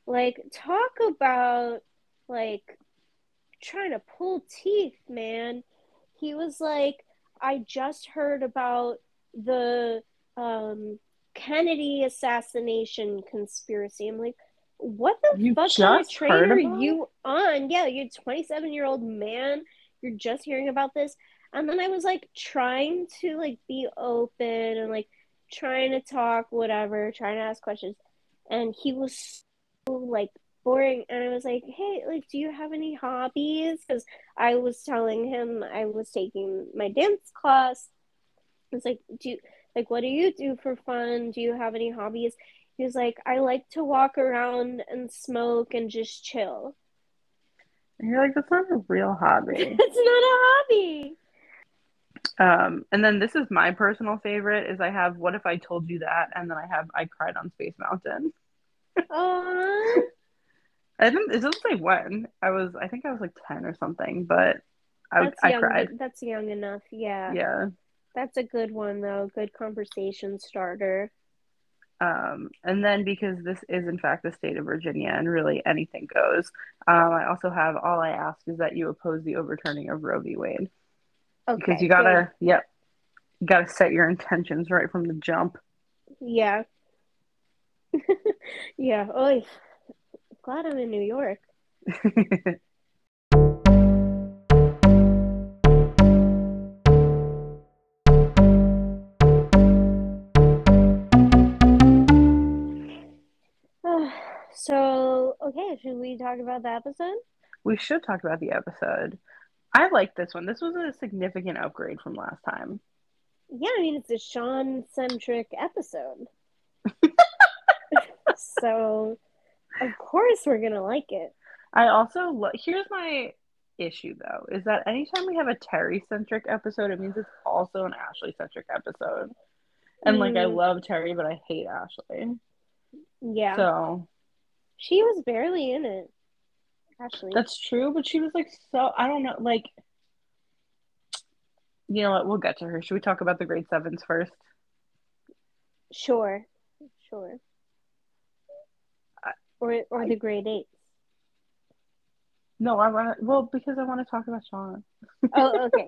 Like, talk about, like, trying to pull teeth, man. He was like, I just heard about the Kennedy assassination conspiracy. I'm like, what the You fuck kind of just train heard are about it? you on? Yeah, you're a 27-year-old man. You're just hearing about this. And then I was like trying to like be open and like trying to talk, whatever, trying to ask questions. And he was so like boring. And I was like, hey, like, do you have any hobbies? Because I was telling him I was taking my dance class. I was like, what do you do for fun? Do you have any hobbies? He was like, I like to walk around and smoke and just chill. And you're like, that's not a real That's hobby. not a hobby. And then this is my personal favorite is I have What If I Told You That? And then I have I Cried on Space Mountain. Aww. I didn't, it doesn't say when. I think I was like 10 or something, but I cried. That's young enough. Yeah. Yeah. That's a good one though. Good conversation starter. And then because this is in fact the state of Virginia and really anything goes, I also have All I Ask is that you oppose the overturning of Roe v. Wade because you Okay, good. gotta, yep, you gotta set your intentions right from the jump. Yeah. Yeah. Oh, glad I'm in New York. So, okay, should we talk about the episode? We should talk about the episode. I like this one. This was a significant upgrade from last time. Yeah, I mean, it's a Sean centric episode. So, of course, we're going to like it. I also here's my issue though, is that anytime we have a Terry centric episode, it means it's also an Ashley centric episode. And like I Mm, love Terry, but I hate Ashley. yeah. So She was barely in it, Ashley. that's true, but she was like so I don't know, like you know what, we'll get to her. Should we talk about the grade sevens first? Sure. Sure. I, Or I the grade eights. no, I want to well because I want to talk about Sean. Oh, okay.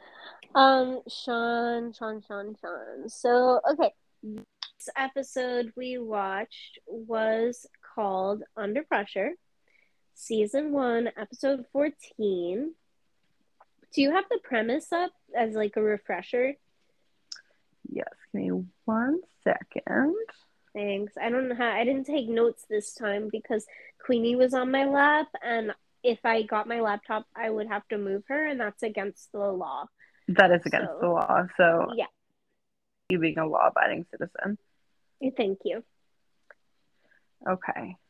Sean. So, okay. This episode we watched was called Under Pressure, season 1, episode 14. Do you have the premise up as like a refresher? Yes, give me 1 second. Thanks. I don't know how I didn't take notes this time because Queenie was on my lap, and if I got my laptop, I would have to move her, and that's against the law. That is against the So, law. So yeah, you being a law abiding citizen. thank you. Okay.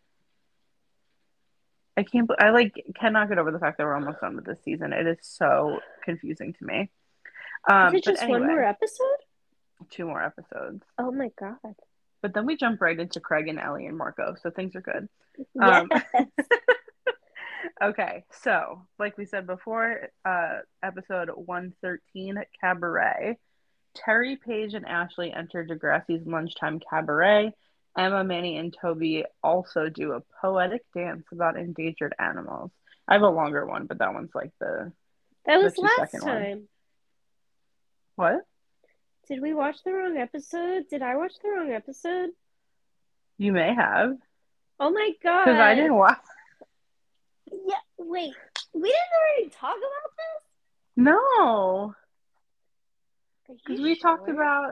I like cannot get over the fact that we're almost done with this season. It is so confusing to me. Is it But just one more anyway, episode? 2 more episodes. Oh my God. But then we jump right into Craig and Ellie and Marco, so things are good. Yes. Um, okay, so like we said before, episode 113, Cabaret. Terry, Paige, and Ashley enter Degrassi's lunchtime cabaret. Emma, Manny, and Toby also do a poetic dance about endangered animals. I have a longer one, but that one's like That the was 2 second last one. time. What? Did we watch the wrong episode? Did I watch the wrong episode? You may have, Oh my because I God. didn't watch. Yeah, wait. We didn't already talk about No, this? Are because you we talked sure? about.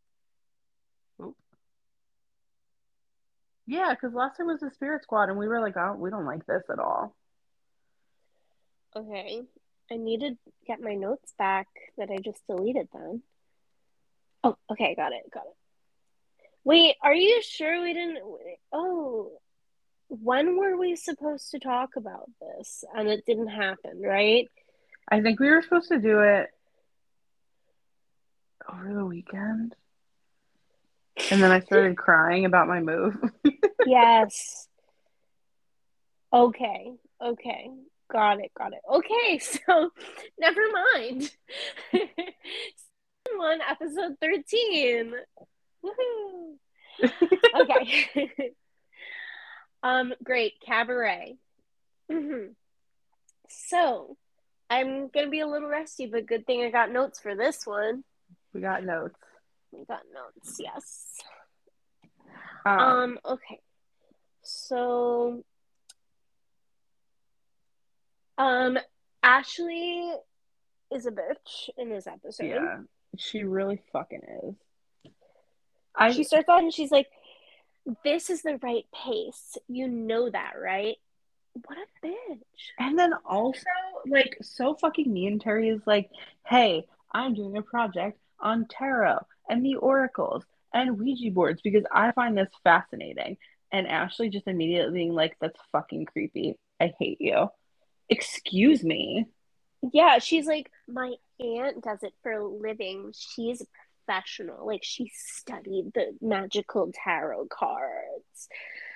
Yeah, because last time was the Spirit Squad, and we were like, oh, we don't like this at all. Okay. I need to get my notes back that I just deleted then. Oh, okay, got it, got it. Wait, are you sure we didn't? Oh, when were we supposed to talk about this? And it didn't happen, right? I think we were supposed to do it over the weekend, and then I started crying about my move. Yes. Okay. Okay. Got it. Got it. Okay. So never mind. Season 1, episode 13. Woohoo. Okay. Great, Cabaret. So, I'm gonna be a little rusty, but good thing I got notes for this one. We got notes. We got notes, yes. Um, Okay. So, um, Ashley is a bitch in this episode. yeah, she really fucking is. She starts out and she's like, "This is the right pace. You know that, right?" What a bitch. And then also, like, so fucking mean. Terry is like, hey, I'm doing a project on tarot and the oracles and Ouija boards because I find this fascinating. And Ashley just immediately being like, that's fucking creepy. I hate you. Excuse me. Yeah, she's like, my aunt does it for a living. She's a professional. Like, she studied the magical tarot cards.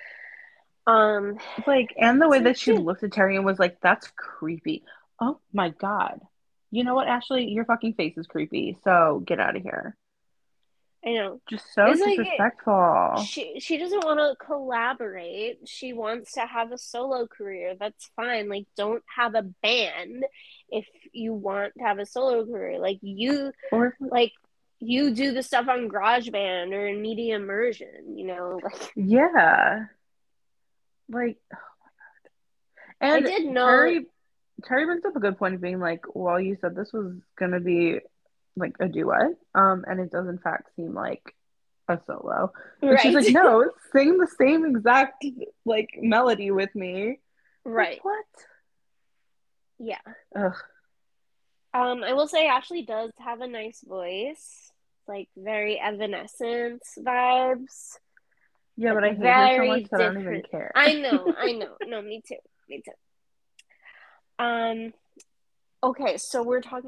Like, and the way It's like, that she dude, looked at Terry and was like, that's creepy. Oh my God. You know what, Ashley? Your fucking face is creepy. So get out of here. I know. Just so It's like disrespectful. she doesn't want to collaborate. She wants to have a solo career. That's fine. Like, don't have a band if you want to have a solo career. Or Like you do the stuff on GarageBand or in Media Immersion, like yeah. Like, I and did know. Terry brings up a good point of being like, well, you said this was gonna be like a duet, and it does in fact seem like a solo. And she's Right. like, no, sing the same exact like melody with me. Like Right. what? Yeah. Ugh. I will say Ashley does have a nice voice. Like very Evanescence vibes, Yeah, but but I hate her so much very that I don't even different. care. I know, I know. No, me too. Me too. Um, okay, so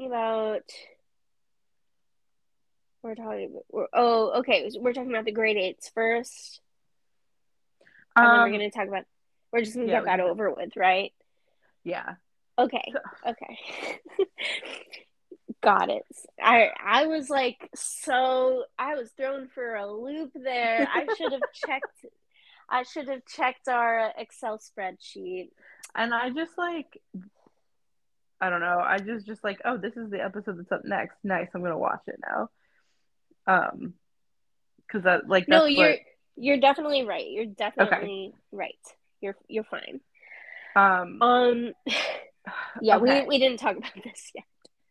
we're talking about the grade eights first, and then Um, we're just gonna yeah, get we that can do. over with, right? Yeah. Okay, So, okay. Got it. I was like, so I was thrown for a loop there. I should have checked our Excel spreadsheet. and I just like I don't know. I just like, oh, this is the episode that's up next. Nice, I'm gonna watch it now. Um, because that like No, that's what. you're definitely right. You're Okay. definitely right. You're fine. Um. Um yeah, Okay. we didn't talk about this yet.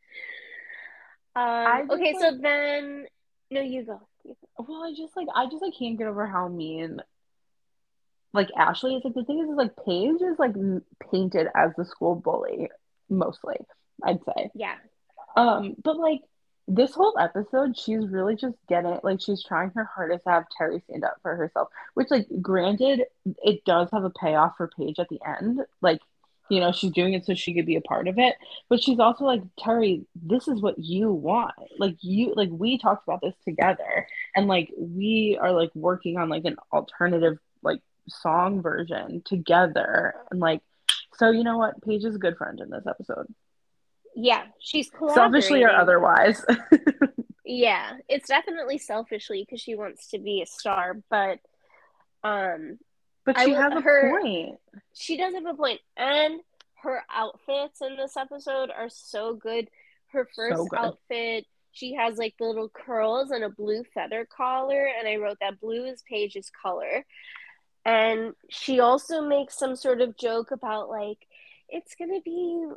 I just Okay, like. so then no, you go. You go. Well, I just like can't get over how mean like Ashley is. Like the thing is like Paige is like painted as the school bully mostly. I'd say. Yeah. But like this whole episode, she's really just getting like she's trying her hardest to have Terry stand up for herself. Which, like, granted, it does have a payoff for Paige at the end. Like, she's doing it so she could be a part of it. But she's also like, Terry, this is what you want. Like we talked about this together, and like we are like working on like an alternative like song version together, and like so you know what? Paige is a good friend in this episode. Yeah, she's Selfishly or collaborating. otherwise. Yeah, it's definitely selfishly because she wants to be a star, but um But I she will has a her point. she does have a point, and her outfits in this episode are so good. Her So first good. outfit, she has like the little curls and a blue feather collar, and I wrote that blue is Paige's color. And she also makes some sort of joke about like it's gonna be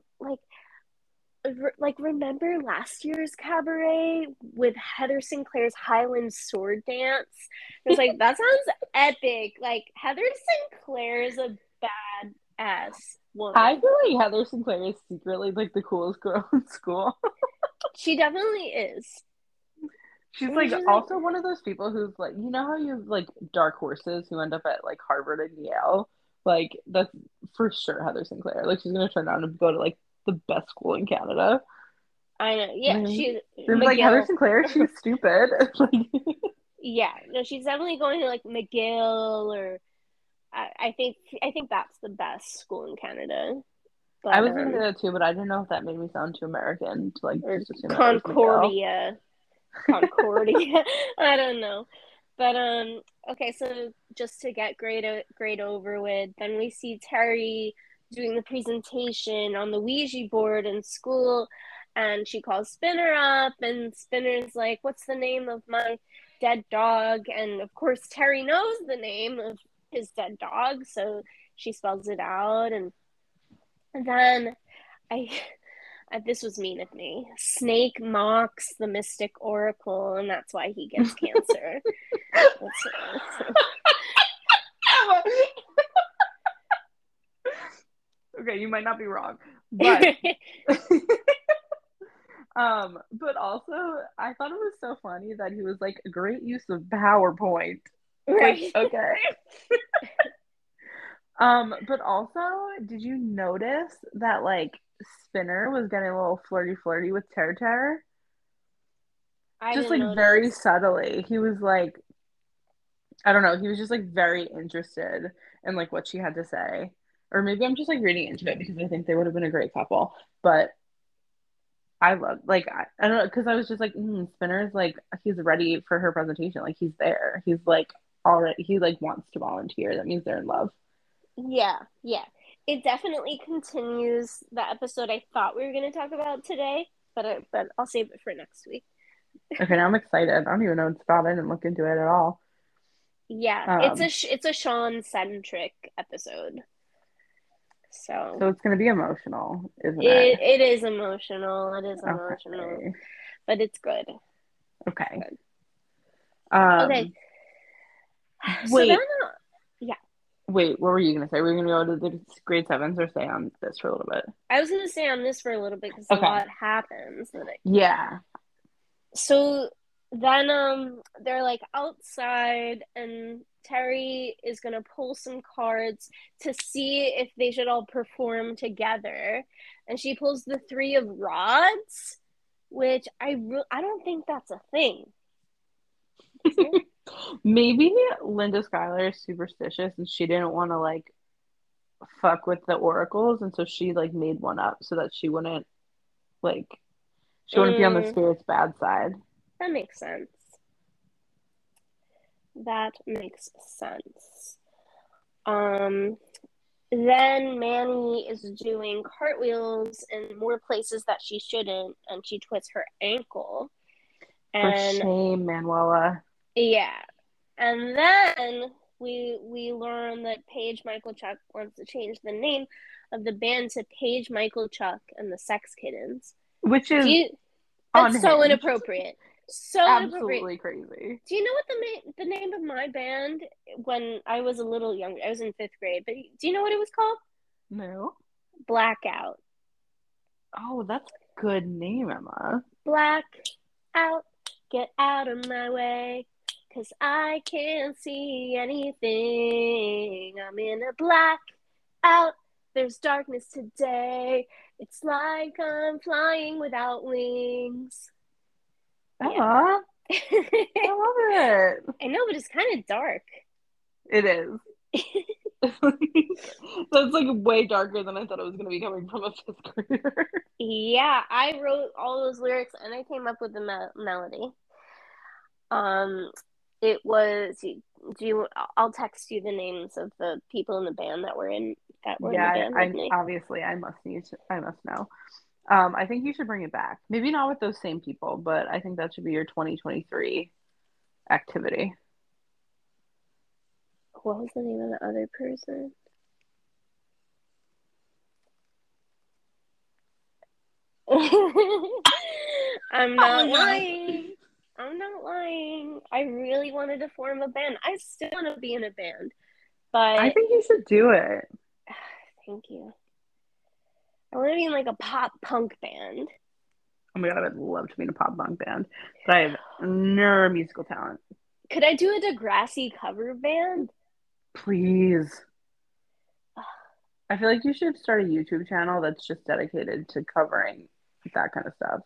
like remember last year's cabaret with Heather Sinclair's Highland sword dance? It was like that sounds epic. Like Heather Sinclair is a badass I woman. feel like Heather Sinclair is secretly like the coolest girl in school. She definitely is. She's And like she's like, also one of those people who's like, how you have like dark horses who end up at like Harvard and Yale? Like that's for sure Heather Sinclair. Like she's gonna turn out and go to like the best school in Canada. I know, yeah, Like, she's they're like Heather McGill. Sinclair, she's stupid. Like Yeah, no, she's definitely going to like McGill or I think that's the best school in Canada. I But was gonna say that too, but I didn't know if that made me sound too American to like or just assume it was McGill. Concordia. Concordia. I don't know. But okay, so just to get grade over with, then we see Terry doing the presentation on the Ouija board in school, and she calls Spinner up, and Spinner's like, "What's the name of my dead dog?" And of course, Terry knows the name of his dead dog, so she spells it out, and then I this was mean of me. Snake mocks the mystic oracle, and that's why he gets cancer. Okay, you might not be wrong, but but also I thought it was so funny that he was like a great use of PowerPoint. Like, right. okay. But also, did you notice that like Spinner was getting a little flirty with Terry? I Just didn't like very notice. subtly. He was like, I don't know, he was just like very interested in like what she had to say. Or maybe I'm just like reading into it because I think they would have been a great couple. But I love like I don't know because I was just like Spinner's like he's ready for her presentation. Like he's there. He's like already he like wants to volunteer. That means they're in love. Yeah, yeah. It definitely continues the episode I thought we were going to talk about today, but I'll save it for next week. Okay, now I'm excited. I don't even know what it's about. I didn't look into it at all. Yeah, Um, it's a Sean centric episode. so So it's gonna be emotional, isn't it? it is emotional. It is emotional, Okay. but it's good. It's Okay. good. Okay. Um, So then wait, yeah, wait, what were you gonna say? We're gonna go to the grade sevens or stay on this for a little bit? I was going to stay on this for a little bit because a Okay. lot happens. Yeah. So then they're like outside, and Terry is gonna pull some cards to see if they should all perform together, and she pulls the three of rods, which I don't think that's a thing, is it? Maybe Linda Schuyler is superstitious and she didn't want to like fuck with the oracles and so she like made one up so that like she wouldn't be on the Mm, spirit's bad side. that makes sense. That makes sense. Um, then Manny is doing cartwheels in more places that she shouldn't, and she twists her ankle. For And shame, Manuela. yeah, and then we learn that Paige Michael Chuck wants to change the name of the band to Paige Michael Chuck and the Sex Kittens. Which Do is you? That's so unhinged. inappropriate. So inappropriate. Absolutely crazy. Do you know what the name of my band when I was a little younger? I was in fifth grade, but do you know what it was called? No. Blackout. Oh, that's a good name, Emma. Black out, get out of my way, 'cause I can't see anything. I'm in a black out, there's darkness today. It's like I'm flying without wings. Yeah. Emma, I I love it. know, but it's kind of dark. It is. That's like way darker than I thought it was going to be coming from a fifth grader. Yeah, I wrote all those lyrics and I came up with the melody. Um, it was. Do you? I'll text you the names of the people in the band that were in the Yeah, band with I me. obviously I must know. I think you should bring it back. Maybe not with those same people, but I think that should be your 2023 activity. What was the name of the other person? I'm Probably not not. lying. I'm not lying. I really wanted to form a band. I still want to be in a band, I but think you should do it. thank you. I want to be in like a pop punk band. Oh my God, I would love to be in a pop punk band, but I have no musical talent. Could I do a Degrassi cover band? Please. I feel like you should start a YouTube channel that's just dedicated to covering that kind of stuff.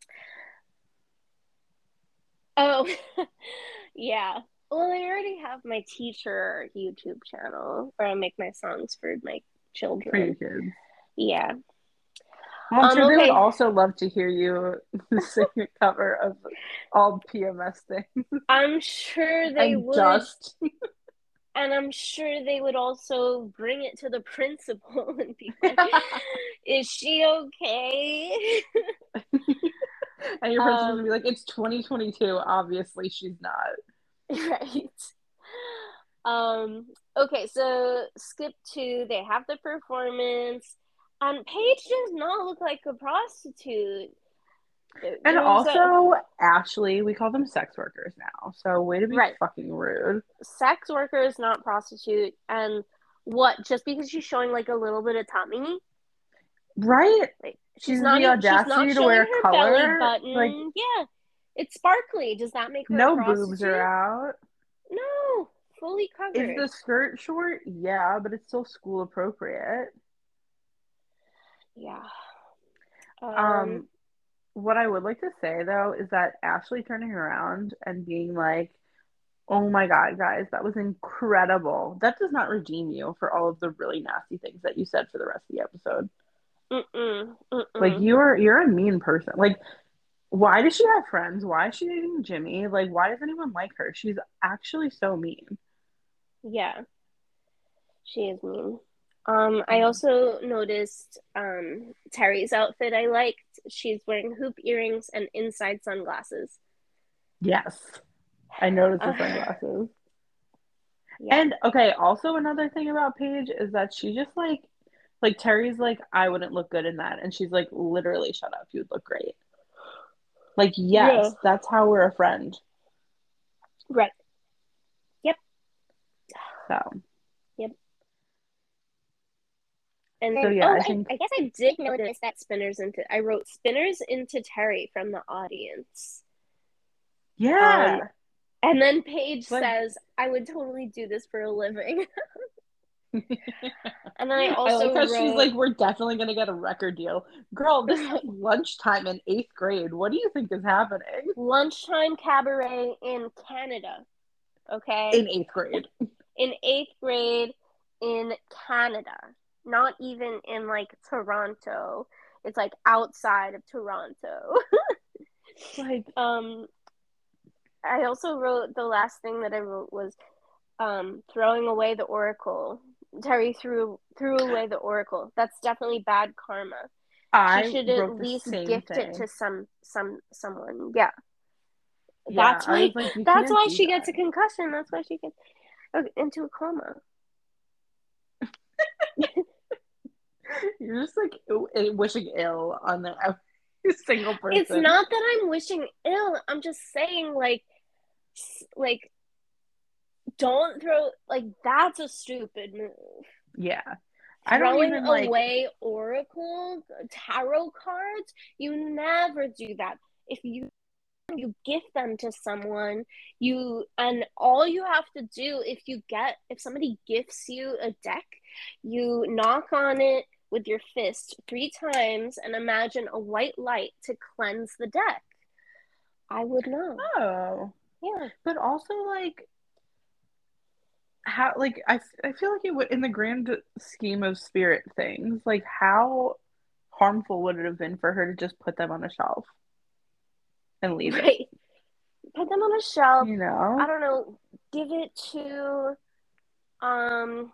Oh, yeah. Well, I already have my teacher YouTube channel where I make my songs for my For your children. kids. Yeah. Well, I'm sure they would Okay. also love to hear you sing a cover of all PMS things I'm sure they and would, Dust. and I'm sure they would also bring it to the principal and be like, "Is she okay?" And your principal's gonna be Um, like, it's 2022. Obviously, she's not. right. Okay, so skip two, they have the performance. Paige does not look like a prostitute. And There's a also, Ashley, we call them sex workers now. So, way to be right. fucking rude. Sex worker is not prostitute, and what? Just because she's showing like a little bit of tummy, Right? like She's the she's not audacity to showing wear her belly color. Like, button. Yeah, it's sparkly. Does that make her a no boobs are prostitute? out. No, fully Is covered. the skirt short? Yeah, but it's still school appropriate. Yeah. Um. Um, what I would like to say though is that Ashley turning around and being like, "Oh my God, guys, that was incredible." That does not redeem you for all of the really nasty things that you said for the rest of the episode. Mm-mm. Like Mm-mm. you're a mean person. Like, why does she have friends? Why is she dating Jimmy? Like, why does anyone like her? She's actually so mean. Yeah, she is mean. I Yeah. also noticed Terry's outfit I liked. She's wearing hoop earrings and inside sunglasses. Yes, I noticed the Uh, sunglasses. yeah. And okay, also another thing about Paige is that she just like Terry's like, I wouldn't look good in that. And she's like, literally, shut up, you would look great. Like, Yeah. yes, that's how we're a friend. Right. Yep. So, Yep. And so then, yeah, oh, I think, I guess I did notice that I wrote Spinners into Terry from the audience. Um, yeah. and then Paige Like, says, I would totally do this for a living. And then I I like also how she's wrote like, we're definitely gonna get a record deal. Girl, this is lunchtime in eighth grade. What do you think is happening? lunchtime cabaret in Canada. Okay. In eighth grade. In eighth grade in Canada. Not even in like Toronto. It's like outside of Toronto. Like, um, I also wrote the last thing that I wrote was throwing away the oracle. Terry threw away the oracle. That's definitely bad karma. She I should at wrote the least same gift it to thing. someone. Yeah. Yeah, That's I why was like, you that's can't why do she gets that. a concussion. That's why she gets into a coma. You're just like wishing ill on every single It's person. not that I'm wishing ill. I'm just saying like don't throw like that's a stupid move. Yeah. I don't Throwing even like, away oracle tarot cards, you never do that. If you gift them to someone, you and all you have to do if somebody gifts you a deck, you knock on it with your fist 3 times and imagine a white light to cleanse the deck. I would know. oh, Yeah. but also like, how, like, I feel like it would, in the grand scheme of spirit things, like, how harmful would it have been for her to just put them on a shelf and leave it? Right. Put them on a shelf. You I know? don't know. Give it to um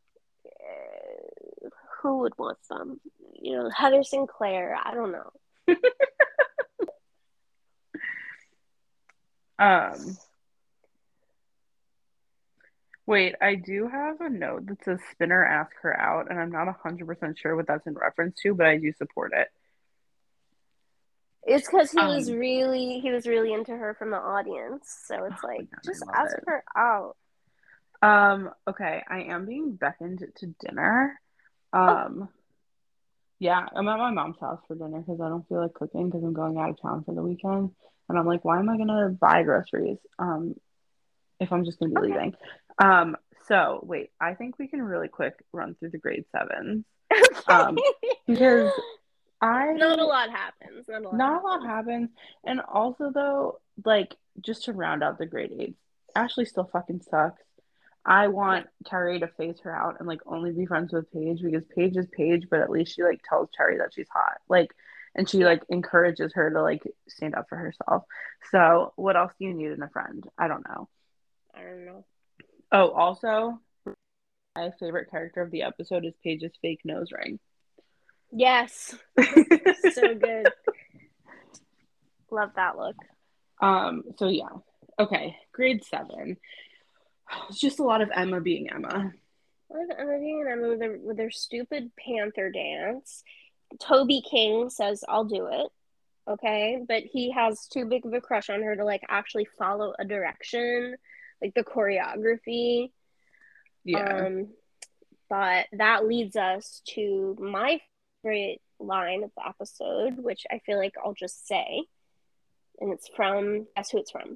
who would want some? Heather Sinclair. I don't know. Um, Wait, I do have a note that says Spinner ask her out, and I'm not 100% sure what that's in reference to, but I do support it. It's because Um, he was really into her from the audience. So oh it's my like God, I just love ask it. her out. Okay, I am being beckoned to dinner. Oh, Um, yeah, I'm at my mom's house for dinner because I don't feel like cooking because I'm going out of town for the weekend. And I'm like, why am I gonna buy groceries, if I'm just gonna be okay. leaving? Um, so wait, I think we can really quick run through the grade sevens. Um, Okay. because Not a I lot happens. Not a lot not a lot happens. happens. And also though, like just to round out the grade eights, Ashley still fucking sucks. I want Terry to phase her out and like only be friends with Paige because Paige is Paige, but at least she like tells Terry that she's hot. Like and she Yeah, like encourages her to like stand up for herself. So what else do you need in a friend? I don't know. I don't know. Oh, also my favorite character of the episode is Paige's fake nose ring. Yes, so good. Love that look. So yeah. Okay, grade 7. It's just a lot of Emma being Emma. What Emma and Emma with their stupid panther dance. Toby King says, "I'll do it." Okay, but he has too big of a crush on her to like actually follow a direction, like the choreography. Yeah. Um, but that leads us to my favorite line of the episode, which I feel like I'll just say, and it's from guess who it's from?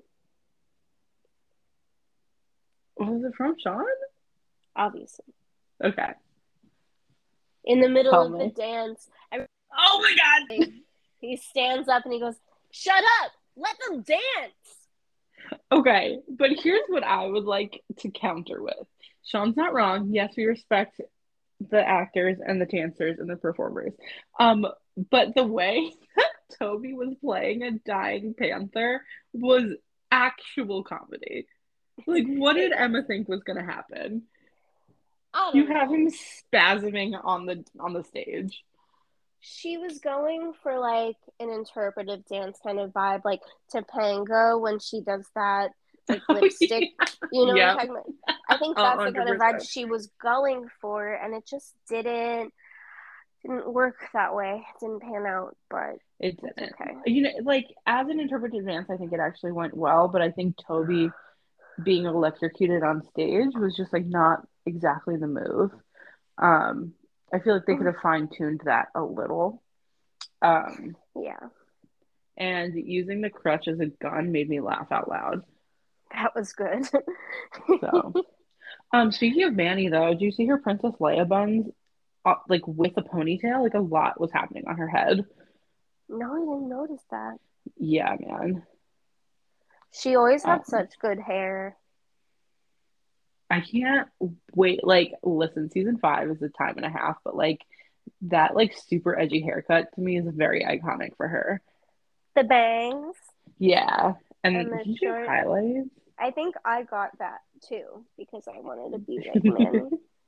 What was it from, Sean? Obviously, Okay. in the middle Tell of the me. dance, Oh my god. he stands up and he goes, "Shut up! Let them dance." Okay, but here's what I would like to counter with. Sean's not wrong. Yes, we respect the actors and the dancers and the performers. But the way that Toby was playing a dying panther was actual comedy. Like, what did It was. Emma think was gonna happen? I You don't have him know. spasming on the stage. She was going for like an interpretive dance kind of vibe, like Topanga when she does that like Oh lipstick. yeah. You know what I'm Yep. talking about? I think A that's the hundred kind of vibe percent. she was going for, and it just didn't work that way. It didn't pan out, but It it's didn't. okay. You know, like as an interpretive dance, I think it actually went well, but I think Toby being electrocuted on stage was just like not exactly the move. Um, I feel like they could have fine-tuned that a little. Um, Yeah, and using the crutch as a gun made me laugh out loud. that was good. So, speaking of Manny though, do you see her Princess Leia buns like with a ponytail? Like a lot was happening on her head. No, I didn't notice that. Yeah, man. She always had Um, such good hair. I can't wait. Like, listen, season 5 is a time and a half, but like that like super edgy haircut to me is very iconic for her. The bangs Yeah. And and the did she have short. highlights? I think I got that too because I wanted to be like Manny.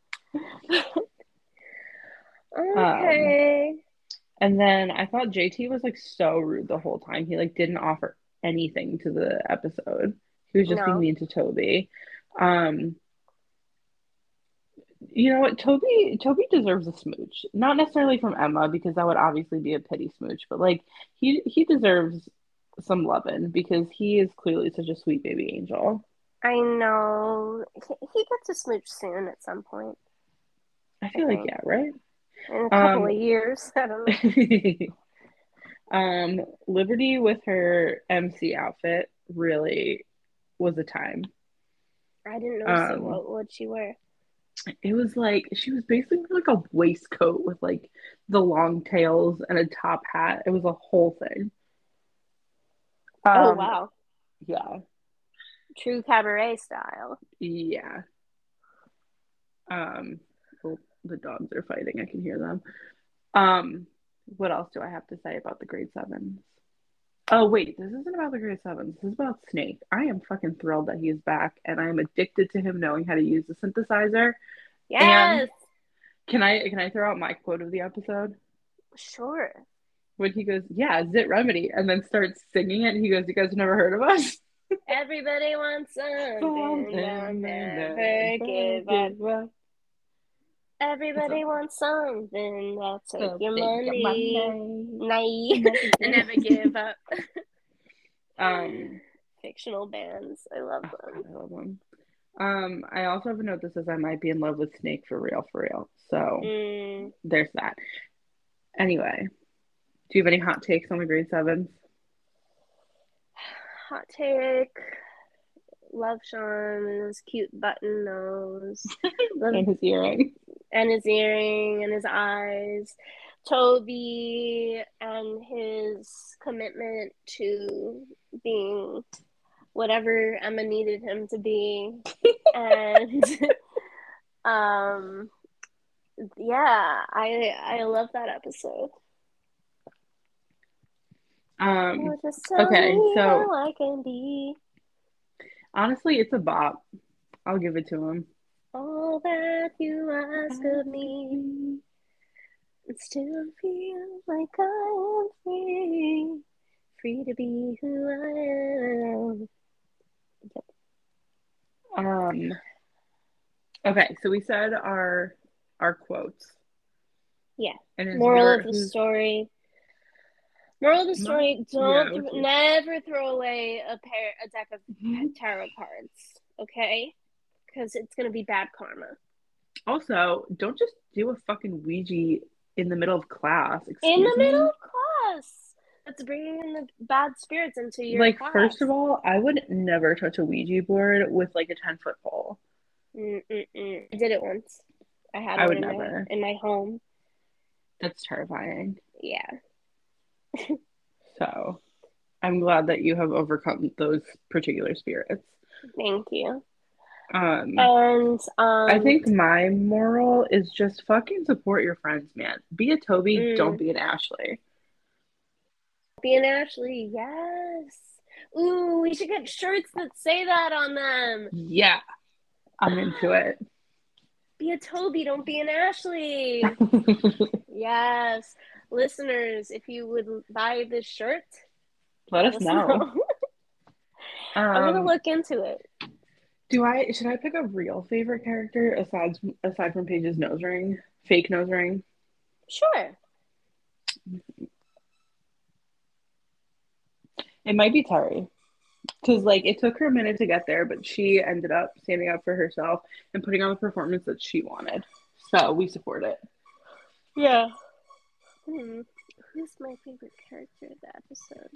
um, Okay. and then I thought JT was like so rude the whole time. He like didn't offer anything to the episode. He was just being No, mean to Toby. Um, you know what? Toby deserves a smooch. Not necessarily from Emma because that would obviously be a pity smooch, but like he deserves some loving because he is clearly such a sweet baby angel. I know. He gets a smooch soon at some point, I I feel like think. yeah, right? In a couple Um of years. I don't know. Liberty with her MC outfit really was a time. I didn't notice it. Um What would she wear? it was like she was basically like a waistcoat with like the long tails and a top hat. It was a whole thing. Oh, Um wow. yeah. True cabaret style. Yeah. Um, oh, the dogs are fighting. I can hear them. Um, what else do I have to say about the grade sevens? Oh, wait, this isn't about the grade sevens. This is about Snake. I am fucking thrilled that he is back, and I am addicted to him knowing how to use the synthesizer. And Yes. can I throw out my quote of the episode? Sure. When he goes, "Yeah, Zit Remedy," and then starts singing it, and he goes, "You guys never heard of us?" Everybody wants something. They'll Something they never never give up. give up. Everybody wants something. They'll take So your take your money. money Nay. and never And never give give. up. um, Fictional bands. I love oh them. God, I love them. I also have a note that says I might be in love with Snake for real, for real. So Mm, there's that. Anyway, do you have any hot takes on the grade sevens? hot take. Love Sean and his cute button nose. Love And his earring. and his earring and his eyes. Toby and his commitment to being whatever Emma needed him to be. And yeah, I love that episode. Just tell Okay, me so how I can be honestly, it's a bop. I'll give it to him. all that you ask of me. And still feel like I am free, free to be who I am. Okay, so we said our quotes. Yeah. And is Moral your of the who's story. Moral of the not story: yeah, never throw away a deck of tarot cards, okay? Because it's gonna be bad karma. Also, don't just do a fucking Ouija in the middle of class. In the Excuse middle me? of class, that's bringing in the bad spirits into your Like, first class. of all, I would never touch a Ouija board with like a 10-foot pole. Mm-mm-mm. I did it once. I had I one would never. in my home. That's terrifying. Yeah. So, I'm glad that you have overcome those particular spirits. Thank you. Um, And I think my moral is just fucking support your friends, man. Be a Toby, don't mm, be an Ashley. be an Ashley, yes. Ooh, we should get shirts that say that on them. Yeah, I'm into it. Be a Toby, don't be an Ashley. Yes. Listeners, if you would buy this shirt, Let let us us know. know. I'm gonna Um, look into it. should I pick a real favorite character aside from Paige's nose ring? Fake nose ring? Sure. It might be Terry. Because like it took her a minute to get there, but she ended up standing up for herself and putting on the performance that she wanted. So we support it. Yeah. Who's my favorite character of the episode?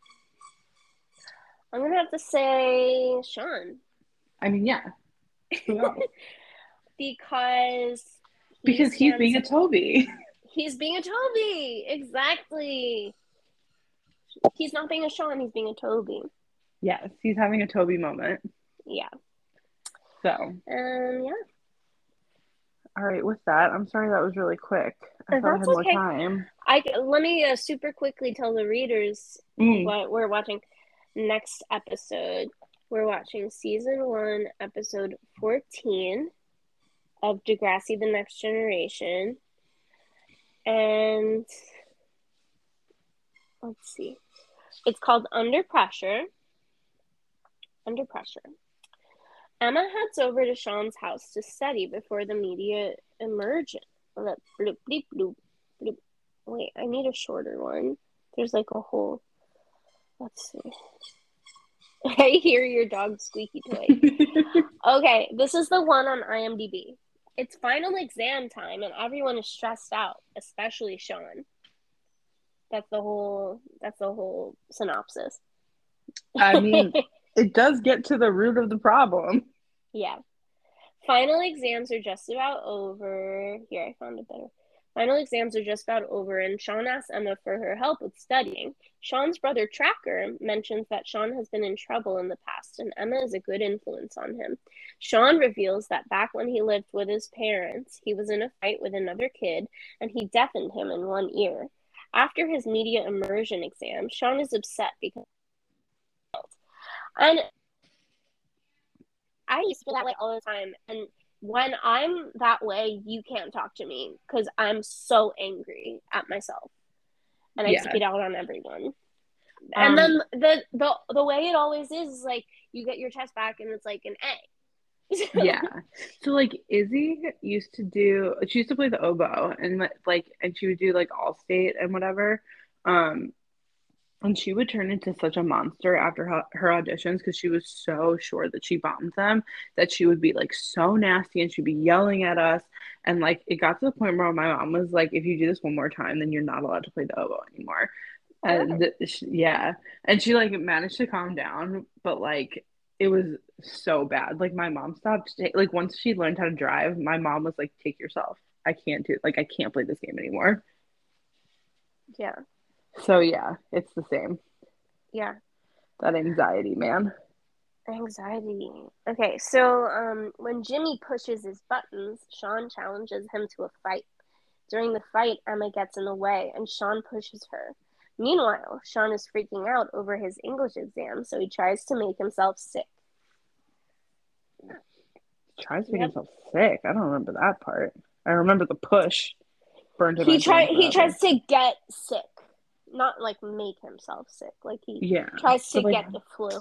I'm gonna have to say Sean. I mean, yeah. Who else? Because Because he's being a Toby. he's being a Toby. Exactly. He's not being a Sean, he's being a Toby. Yes, he's having a Toby moment. Yeah. So. Yeah. All right, with that, I'm sorry that was really quick. I thought I That's had more okay. time. Let me super quickly tell the readers what we're watching next episode. We're watching season 1, episode 14 of Degrassi: The Next Generation. And let's see. It's called Under Pressure. Under Pressure. Emma heads over to Sean's house to study before the media emergence. Bloop, bloop, bloop, bloop. Wait, I need a shorter one. There's like a whole. Let's see. I hear your dog's squeaky toy. Okay, this is the one on IMDb. It's final exam time and everyone is stressed out, especially Sean. That's the whole synopsis. I mean, it does get to the root of the problem. Yeah. Final exams are just about over. Here, I found it better. Final exams are just about over, and Sean asks Emma for her help with studying. Sean's brother Tracker mentions that Sean has been in trouble in the past, and Emma is a good influence on him. Sean reveals that back when he lived with his parents, he was in a fight with another kid, and he deafened him in one ear. After his media immersion exam, Sean is upset because. And I used to feel that way all the time. And when I'm that way, you can't talk to me because I'm so angry at myself, and I take it out on everyone. And then the way it always is like you get your test back and it's like an A. Yeah. So like Izzy she used to play the oboe and she would do like Allstate and whatever. And she would turn into such a monster after her auditions because she was so sure that she bombed them that she would be like so nasty and she'd be yelling at us. And like it got to the point where my mom was like, if you do this one more time, then you're not allowed to play the oboe anymore. And yeah. And she like managed to calm down, but like it was so bad. Like my mom stopped, like once she learned how to drive, my mom was like, take yourself. I can't play this game anymore. Yeah. So yeah, it's the same. Yeah. That anxiety, man. Anxiety. Okay, so when Jimmy pushes his buttons, Sean challenges him to a fight. During the fight, Emma gets in the way and Sean pushes her. Meanwhile, Sean is freaking out over his English exam, so he tries to make himself sick. Tries to make Yep. himself sick. I don't remember that part. I remember the push burned in my He brain tries forever. to get sick. Not like make himself sick. Like he Yeah. tries So to like get the flu.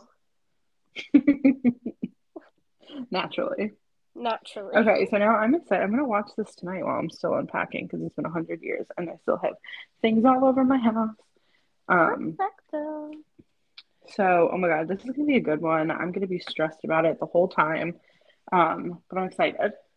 naturally. Naturally. Okay, so now I'm excited. I'm gonna watch this tonight while I'm still unpacking because it's been 100 years and I still have things all over my house. Um, Perfecto. so oh my God, this is gonna be a good one. I'm gonna be stressed about it the whole time. But I'm excited.